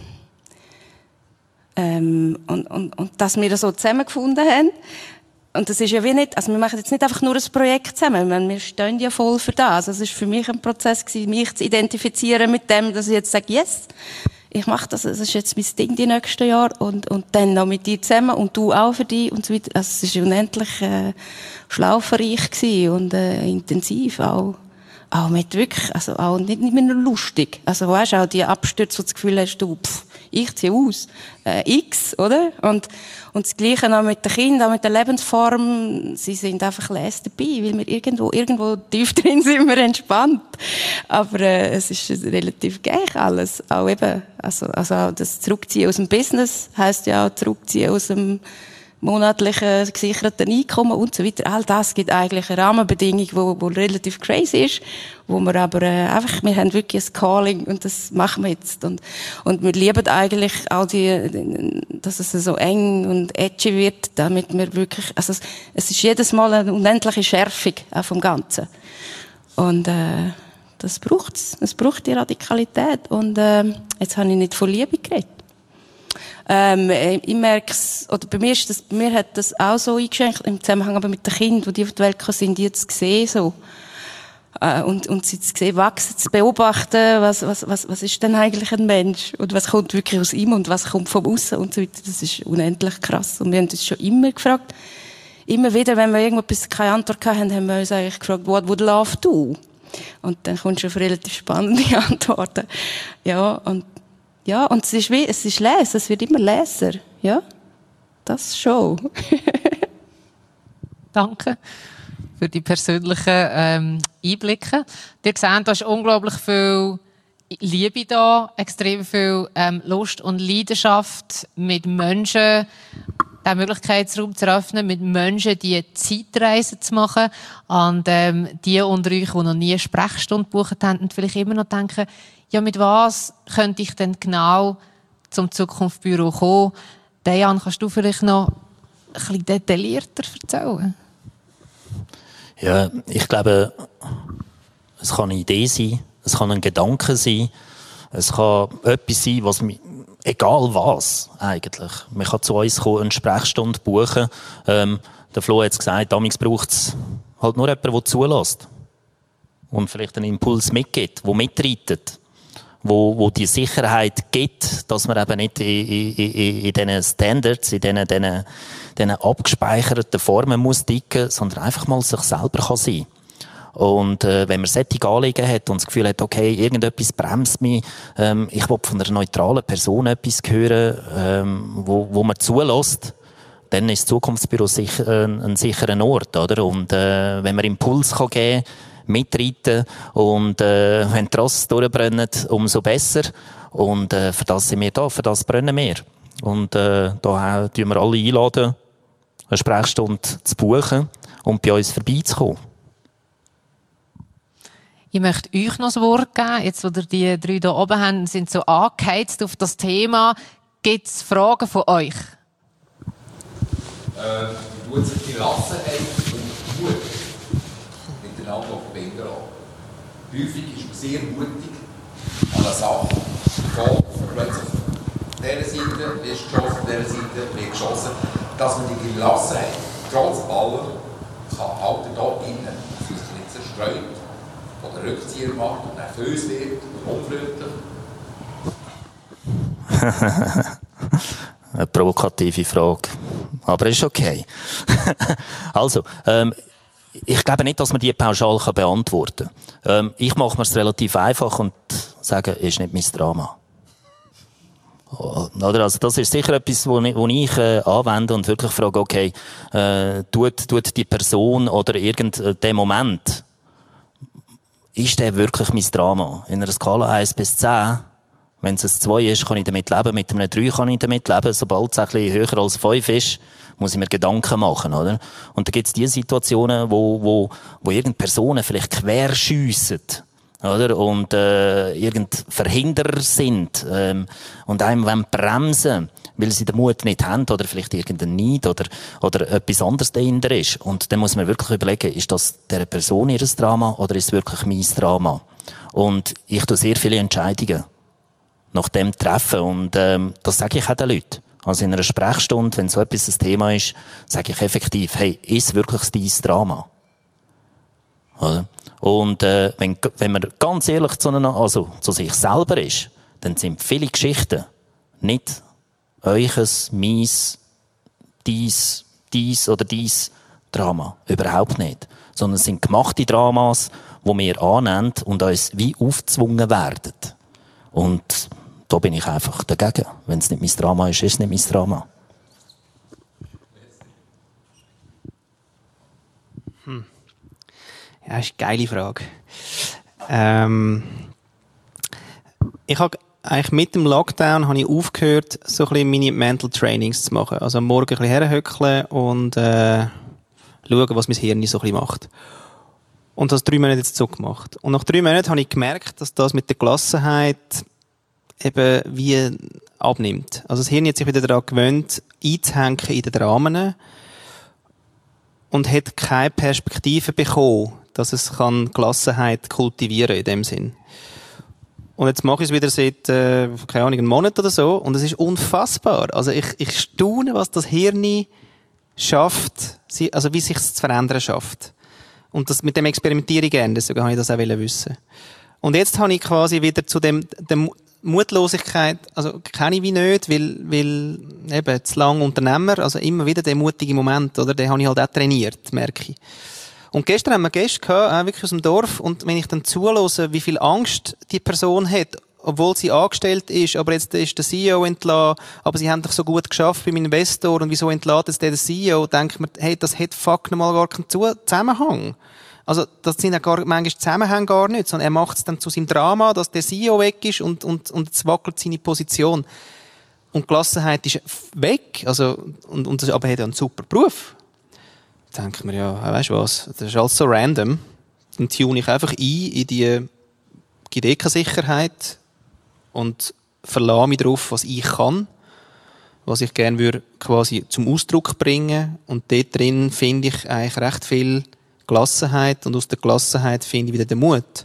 ähm, und, und, und, dass wir das so zusammengefunden haben. Und das ist ja wie nicht, also wir machen jetzt nicht einfach nur ein Projekt zusammen, meine, wir stehen ja voll für das. Also es ist für mich ein Prozess gewesen, mich zu identifizieren mit dem, dass ich jetzt sage, yes, ich mache das, das ist jetzt mein Ding die nächsten Jahre und, und dann noch mit dir zusammen und du auch für dich und so weiter. Also es war unendlich äh, schlauferreich gewesen und äh, intensiv auch. Auch mit wirklich, also auch nicht, nicht mehr nur lustig. Also weißt du, auch die Abstürze, wo du das Gefühl hast, du, pff, ich ziehe aus. Äh, X, oder? Und, und das Gleiche auch mit den Kindern, auch mit der Lebensform. Sie sind einfach les dabei, weil wir irgendwo, irgendwo tief drin sind wir entspannt. Aber, äh, es ist relativ gleich alles. Auch eben, also, also auch das Zurückziehen aus dem Business heisst ja auch Zurückziehen aus dem monatlichen gesicherten Einkommen und so weiter. All das gibt eigentlich eine Rahmenbedingung, wo, wo relativ crazy ist, wo wir aber äh, einfach, wir haben wirklich ein Calling und das machen wir jetzt. Und, und wir lieben eigentlich auch die, dass es so eng und edgy wird, damit wir wirklich, also es, es ist jedes Mal eine unendliche Schärfung auch vom Ganzen. Und äh, das braucht's. Es braucht die Radikalität. Und äh, jetzt habe ich nicht von Liebe geredet. Ähm, ich merk's, oder bei mir ist das, bei mir hat das auch so eingeschränkt, im Zusammenhang aber mit den Kindern, die auf die Welt kommen, sind, die jetzt sehen, so. Äh, und, und sie zu sehen, wachsen, zu beobachten, was, was, was, was ist denn eigentlich ein Mensch? Und was kommt wirklich aus ihm und was kommt vom Aussen und so weiter. Das ist unendlich krass. Und wir haben uns schon immer gefragt, immer wieder, wenn wir irgendwas keine Antwort hatten, haben wir uns eigentlich gefragt, what would love do? Und dann kommst du auf relativ spannende Antworten. Ja, und, Ja, und es ist wie, es ist Lesen, es wird immer Leser. Ja, das schon. Danke für die persönlichen ähm, Einblicke. Ihr seht, da ist unglaublich viel Liebe da, extrem viel ähm, Lust und Leidenschaft mit Menschen, den Möglichkeitsraum zu eröffnen, mit Menschen die Zeitreisen zu machen. Und ähm, die unter euch, die noch nie eine Sprechstunde gebucht haben und vielleicht immer noch denken, ja, mit was könnte ich denn genau zum Zukunftsbüro kommen? Dejan, kannst du vielleicht noch ein bisschen detaillierter erzählen? Ja, ich glaube, es kann eine Idee sein, es kann ein Gedanke sein, es kann etwas sein, was mich, egal was, eigentlich. Man kann zu uns kommen, eine Sprechstunde buchen. Ähm, der Flo hat es gesagt, damals braucht es halt nur jemanden, der zulässt. Und vielleicht einen Impuls mitgibt, der mitreitet. Wo, wo die Sicherheit gibt, dass man eben nicht in, in, in, in diesen Standards, in diesen, diesen, diesen abgespeicherten Formen muss dicken, sondern einfach mal sich selber kann sein. Und äh, wenn man solche Anliegen hat und das Gefühl hat, okay, irgendetwas bremst mich, ähm, ich will von einer neutralen Person etwas hören, ähm, wo, wo man zulässt, dann ist das Zukunftsbüro sicher, äh, ein sicherer Ort, oder? Und äh, wenn man Impuls kann geben kann, mitreiten und äh, wenn die Rosse durchbrennen, umso besser. Und äh, für das sind wir da, für das brennen wir. Und äh, da tun wir alle einladen, eine Sprechstunde zu buchen und bei uns vorbeizukommen. Ich möchte euch noch das Wort geben. Jetzt, wo ihr die drei hier oben haben, sind so angeheizt auf das Thema. Gibt es Fragen von euch? Äh, wie tut sich die Gelassenheit und Mut miteinander verbinden lassen? Häufig ist man sehr mutig an einer Sache, geht plötzlich auf dieser Seite wird geschossen, auf dieser Seite wird geschossen, dass man die Gelassenheit trotz allem kann halten da innen, dass man sich nicht zerstreut oder Rückzieher macht und nervös wird und unfreundlich. Eine provokative Frage. Aber ist okay. Also, ähm, ich glaube nicht, dass man die pauschal beantworten kann. Ähm, ich mache mir es relativ einfach und sage, ist nicht mein Drama. Oder? Also das ist sicher etwas, wo ich, wo ich äh, anwende und wirklich frage, okay, äh, tut, tut die Person oder irgendein Moment, ist der wirklich mein Drama? In einer Skala eins bis zehn, wenn es ein zwei ist, kann ich damit leben, mit einem drei kann ich damit leben, sobald es ein bisschen höher als fünf ist, muss ich mir Gedanken machen, oder? Und da gibt es die Situationen, wo, wo, wo irgendeine Personen vielleicht querschiessen, oder? Und, äh, irgend Verhinderer sind, ähm, und einem wollen bremsen, weil sie den Mut nicht haben, oder vielleicht irgendein Neid, oder, oder etwas anderes dahinter ist. Und dann muss man wirklich überlegen, ist das der Person ihr Drama, oder ist es wirklich mein Drama? Und ich tue sehr viele Entscheidungen nach dem treffen, und, ähm, das sage ich auch den Leuten. Also in einer Sprechstunde, wenn so etwas ein Thema ist, sage ich effektiv, hey, ist wirklich dein Drama? Oder? Und äh, wenn, wenn man ganz ehrlich zu, einer, also zu sich selber ist, dann sind viele Geschichten nicht euches, meins, dies, dies oder dies Drama. Überhaupt nicht. Sondern es sind gemachte Dramas, die wir annehmen und uns wie aufgezwungen werden. Und da bin ich einfach dagegen. Wenn es nicht mein Drama ist, ist es nicht mein Drama. Hm. Ja, das ist eine geile Frage. Ähm, ich habe eigentlich mit dem Lockdown habe ich aufgehört, so ein bisschen meine Mental Trainings zu machen. Also am Morgen ein bisschen herhöckeln und äh, schauen, was mein Hirn so ein bisschen macht. Und das drei Monate jetzt so gemacht. Und nach drei Monaten habe ich gemerkt, dass das mit der Gelassenheit eben wie abnimmt. Also das Hirn hat sich wieder daran gewöhnt, einzuhängen in den Dramen und hat keine Perspektive bekommen, dass es kann Gelassenheit kultivieren in dem Sinn. Und jetzt mache ich es wieder seit, äh, keine Ahnung, einem Monat oder so, und es ist unfassbar. Also ich, ich staune, was das Hirn schafft, also wie sich es zu verändern schafft. Und das, mit dem experimentiere ich gerne, deswegen habe ich das auch wissen. Und jetzt habe ich quasi wieder zu dem, dem Mutlosigkeit, also kenne ich wie nicht, weil, weil eben zu lang Unternehmer, also immer wieder der mutige Moment, oder, den habe ich halt auch trainiert, merke ich. Und gestern haben wir Gäste gehabt, auch wirklich aus dem Dorf, und wenn ich dann zuhöre, wie viel Angst die Person hat, obwohl sie angestellt ist, aber jetzt ist der C E O entlassen, aber sie haben doch so gut geschafft beim Investor, und wieso entlässt jetzt der C E O, denkt man, hey, das hat fuck nochmal gar keinen Zusammenhang. Also, das sind ja gar, manchmal Zusammenhänge gar nicht, sondern er macht es dann zu seinem Drama, dass der C E O weg ist, und, und, und es wackelt seine Position. Und Gelassenheit ist weg, also, und, und, aber er hat ja einen super Beruf. Da denke ich mir, ja, weißt du was, das ist alles so random. Dann tune ich einfach ein in die Gedeckensicherheit und verlasse mich darauf, was ich kann, was ich gerne würde quasi zum Ausdruck bringen. Und dort drin finde ich eigentlich recht viel Gelassenheit, und aus der Gelassenheit finde ich wieder den Mut.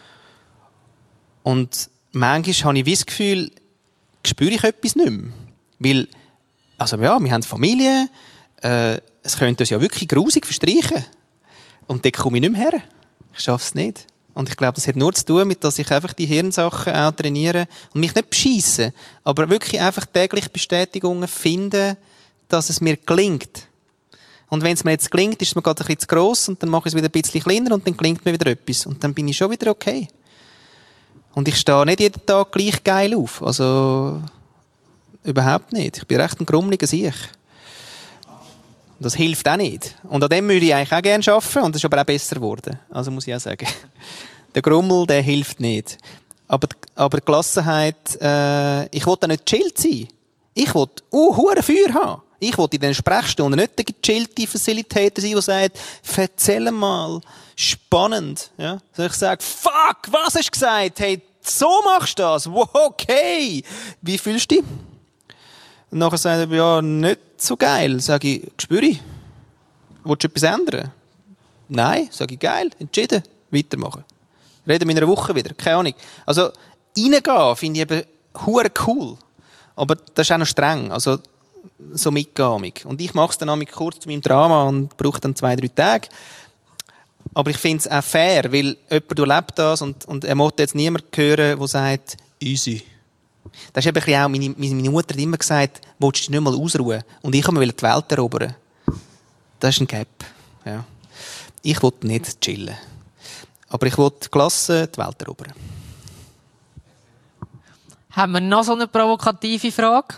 Und manchmal habe ich wie das Gefühl, spüre ich etwas nicht mehr. Weil, also ja, wir haben Familie, äh, es könnte uns ja wirklich grusig verstreichen. Und dort komme ich nicht mehr her. Ich schaffe es nicht. Und ich glaube, das hat nur zu tun mit, dass ich einfach die Hirnsachen auch trainiere und mich nicht bescheisse, aber wirklich einfach täglich Bestätigungen finde, dass es mir gelingt. Und wenn es mir jetzt gelingt, ist es mir gerade ein bisschen zu gross, und dann mache ich es wieder ein bisschen kleiner, und dann gelingt mir wieder etwas. Und dann bin ich schon wieder okay. Und ich stehe nicht jeden Tag gleich geil auf. Also, überhaupt nicht. Ich bin recht ein grummeliger Sieg. Das hilft auch nicht. Und an dem würde ich eigentlich auch gerne arbeiten, und das ist aber auch besser geworden. Also muss ich auch sagen. Der Grummel, der hilft nicht. Aber, aber die Gelassenheit, äh, ich will da nicht gechillt sein. Ich will uh, hure Feuer haben. Ich will in den Sprechstunden nicht der gechillte Facilitator sein, der sagt, erzähl mal, spannend. Ja? So ich sage, fuck, was hast du gesagt? Hey, so machst du das? Wow, okay. Wie fühlst du dich? Und nachher sagt er, ja, nicht so geil. Sag ich, spüre ich. Willst du etwas ändern? Nein. Sag ich, geil, entschieden, weitermachen. Reden wir in einer Woche wieder, keine Ahnung. Also, reingehen finde ich eben hure cool. Aber das ist auch noch streng. Also, so mitgehen. Und ich mache es dann auch kurz zu meinem Drama und brauche dann zwei, drei Tage. Aber ich finde es auch fair, weil jemand erlebt das, und, und er möchte jetzt niemand hören, der sagt, easy. Das ist eben auch, meine, meine Mutter hat immer gesagt, willst du dich nicht mal ausruhen? Und ich wollte die Welt erobern. Das ist ein Gap. Ja. Ich will nicht chillen. Aber ich will gelassen die Welt erobern. Haben wir noch so eine provokative Frage?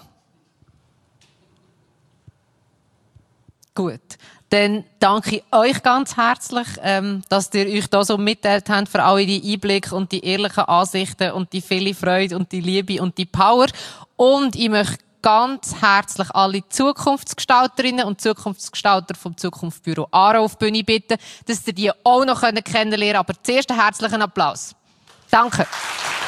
Gut. Dann danke ich euch ganz herzlich, ähm, dass ihr euch da so mitteilt habt für alle die Einblicke und die ehrlichen Ansichten und die viele Freude und die Liebe und die Power. Und ich möchte ganz herzlich alle Zukunftsgestalterinnen und Zukunftsgestalter vom Zukunftsbüro Aarau auf die Bühne bitten, dass ihr die auch noch kennenlernen können. Aber zuerst einen herzlichen Applaus. Danke.